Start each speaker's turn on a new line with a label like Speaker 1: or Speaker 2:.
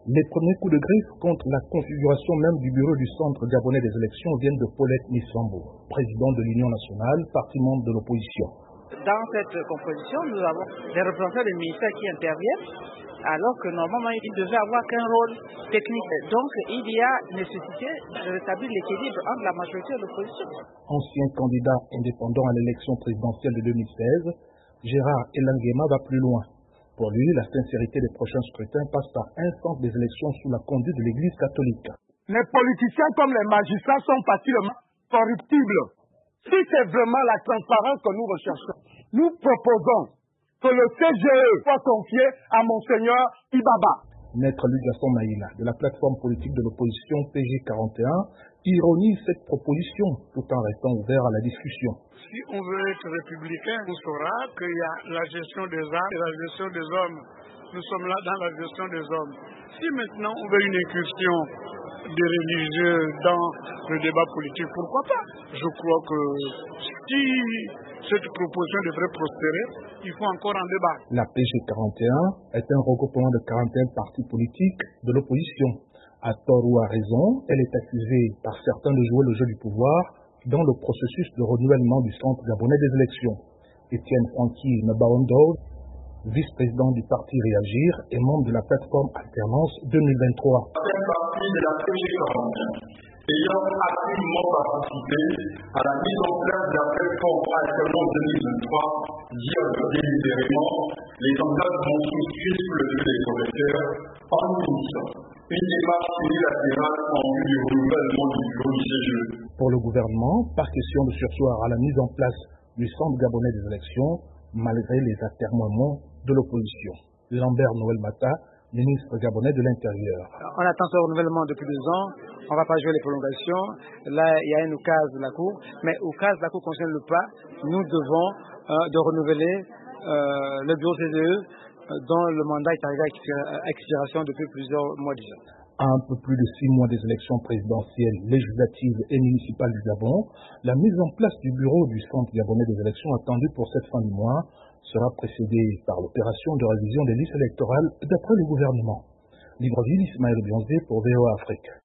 Speaker 1: Les premiers coups de griffe contre la configuration même du bureau du Centre gabonais des élections viennent de Paulette Nissambo, président de l'Union nationale, parti membre de l'opposition.
Speaker 2: Dans cette composition, nous avons des représentants des ministères qui interviennent, alors que normalement, ils ne devaient avoir qu'un rôle technique. Donc, il y a nécessité de rétablir l'équilibre entre la majorité et l'opposition.
Speaker 1: Ancien candidat indépendant à l'élection présidentielle de 2016, Gérard Elangema va plus loin. Pour lui, la sincérité des prochains scrutins passe par un centre des élections sous la conduite de l'Église catholique.
Speaker 3: Les politiciens comme les magistrats sont facilement corruptibles. Si c'est vraiment la transparence que nous recherchons, nous proposons que le CGE soit confié à Monseigneur Ibaba.
Speaker 1: Maître Lugasson Maïla, de la plateforme politique de l'opposition PG41, ironise cette proposition tout en restant ouvert à la discussion.
Speaker 4: Si on veut être républicain, on saura qu'il y a la gestion des armes et la gestion des hommes. Nous sommes là dans la gestion des hommes. Si maintenant on veut une incursion des religieux dans le débat politique, pourquoi pas? Je crois que si cette proposition devrait prospérer, il faut encore en débattre.
Speaker 1: La PG41 est un regroupement de 41 partis politiques de l'opposition. À tort ou à raison, elle est accusée par certains de jouer le jeu du pouvoir dans le processus de renouvellement du Centre gabonais des élections. Étienne Francky Nabaondo, vice-président du parti Réagir et membre de la plateforme Alternance 2023.
Speaker 5: C'est parti de la PG41 ayant activement participé à la mise en place de la plateforme Alternance 2023 via délibérément les engagements souscrits sous le jeu des correcteurs en unissant une démarche unilatérale en vue du renouvellement du bureau du CGE.
Speaker 1: Pour le gouvernement, pas question de sursoir à la mise en place du Centre gabonais des élections, malgré les atermoiements de l'opposition. Lambert Noël Mata, ministre gabonais de l'Intérieur.
Speaker 2: On attend ce renouvellement depuis 2 ans. On ne va pas jouer les prolongations. Là, il y a une oukase de la Cour. Mais oukase de la Cour concerne le pas. Nous devons de renouveler le bureau CGE dont le mandat est arrivé à expiration depuis plusieurs mois déjà.
Speaker 1: À un peu plus de 6 mois des élections présidentielles, législatives et municipales du Gabon, la mise en place du bureau du Centre gabonais des élections attendue pour cette fin du mois sera précédée par l'opération de révision des listes électorales d'après le gouvernement. Libreville, Ismaël Bionzé pour VOA Afrique.